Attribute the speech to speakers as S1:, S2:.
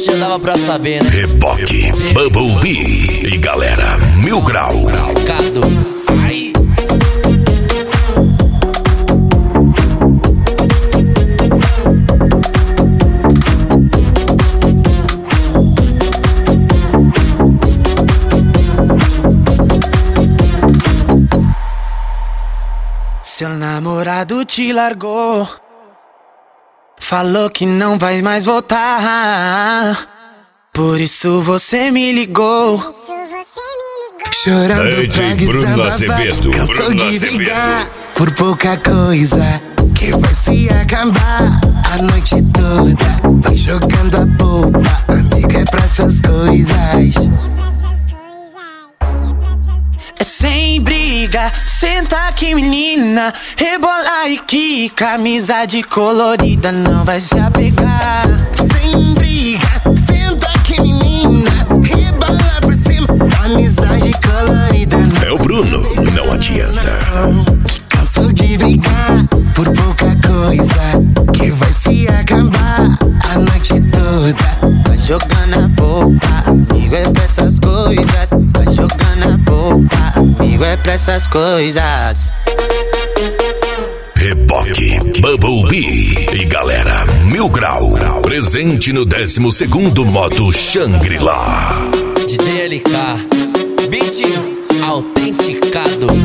S1: já dava pra saber, né?
S2: Reboque, Bumblebee e galera Mil Grau.
S1: Cado. Ai.
S3: Seu namorado te largou, falou que não vai mais voltar. Por isso você me ligou, chorando
S2: DJ
S3: pra
S2: Bruno Azevedo.
S3: cansou de brigar por pouca coisa que vai se acabar. A noite toda vai jogando a polpa, amiga, é pra essas coisas. É sem briga, senta aqui menina, rebola e quica, amizade colorida não vai se apegar. Sem briga, senta aqui menina, rebola por cima, amizade colorida não.
S2: É o Bruno, não adianta.
S3: Cansou de brigar por pouca coisa que vai se acabar. A noite toda vai jogando a polpa, amigo, é pra essas coisas. Vai jogando a polpa, amigo, é pra essas coisas.
S2: Reboque, Bumblebee e galera Mil Grau. Presente no 12º Moto Shangri-La.
S1: DJ LK. Beat autenticado.